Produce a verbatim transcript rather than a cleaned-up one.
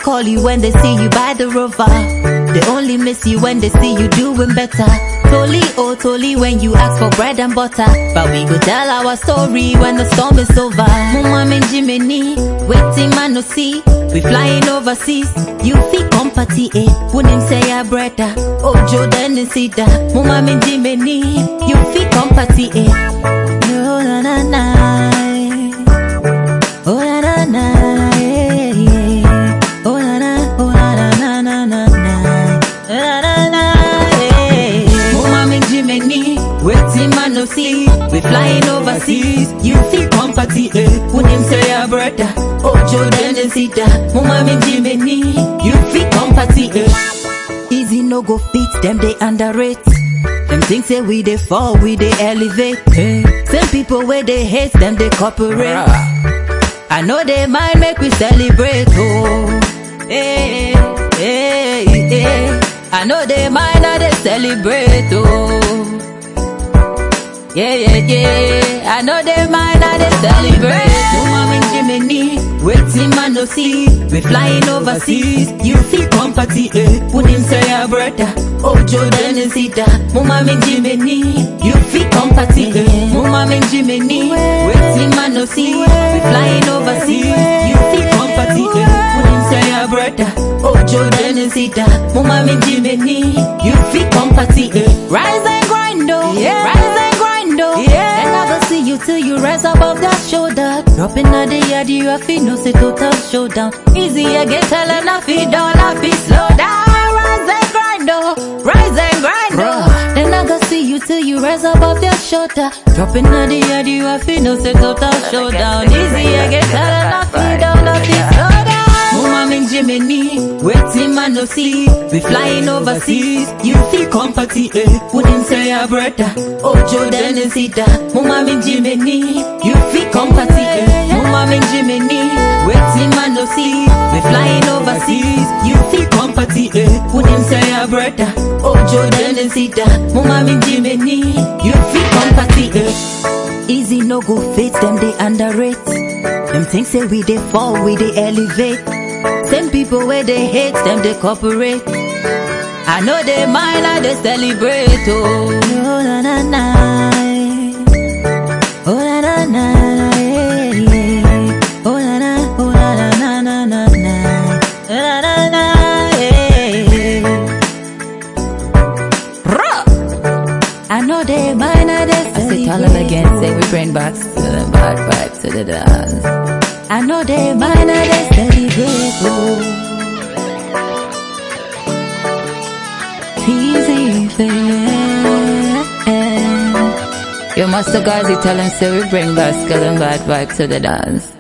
call you when they see you by the river. They only miss you when they see you doing better. Totally, oh totally when you ask for bread and butter. But we go tell our story when the storm is over. Mama and Jiminy, waiting man no see. We flying overseas, you feel company eh. Wouldn't say a brother, oh Jordan and Sida. Mama and Jiminy, you feel company eh. No na na na, oh na na na, eh. Oh na na, oh na na na na na na na na. Waiting man no see, we flying overseas. You feel company eh. Wouldn't say a brother, oh Jordan and Sida. Mama and Jiminy, you feel company eh. Easy no go fit, them they underrate. Them things say we they fall, we they elevate eh. Same people where they hate, them they cooperate. I know they might make we celebrate oh. Hey, hey, hey. I know they might not they celebrate oh. Yeah, yeah, yeah, I know they might not they celebrate. Mama and Jiminy, waiting man no see. We flying overseas, you feel company eh. Wouldn't say a brother, oh Jordan and Sida. Mama and Jiminy, you feel company eh. Mama and Jiminy, waiting man no see. We flying overseas, you feel company eh. Wouldn't say a brother, oh Jordan and Sida. Mama and Jiminy, you feel company eh. Rise and grind oh, yeah. Rise and yeah. And I go see you till you rise above that shoulder. Dropping at the yard, you have to know say total showdown. Easy, I get tell and I feel down, I feel slow down. Rise and grind, oh, rise and grind, oh. Then I go see you till you rise above your shoulder. Dropping at the yard, you have to know say total showdown. Easy, I get tell and I feel down, I feel slow down. Mama and Jiminy, waiting man no see. We flying overseas, you feel company eh. Wouldn't say a brother, oh Jordan and Sida. Mama and Jiminy, you feel company eh. Mama and Jiminy, waiting man no see. We flying overseas, you feel company eh. Wouldn't say a brother, oh Jordan and Sida. Mama and Jiminy, you feel company eh. Easy no go fit, them they underrate. Them things say we they fall, we they elevate. Same people where they hate, them they cooperate. I know they mind, I they celebrate oh. Oh na na na, oh na na na, eh. Oh na na, oh na na na na na na na na, eh. I know they mind, I they celebrate. I say tell them again, say we bring back the bad vibes to the dance. I know they mind, I they celebrate oh. Easy fair. Your master guys, he tell him say we bring back skull and bad vibe to the dance.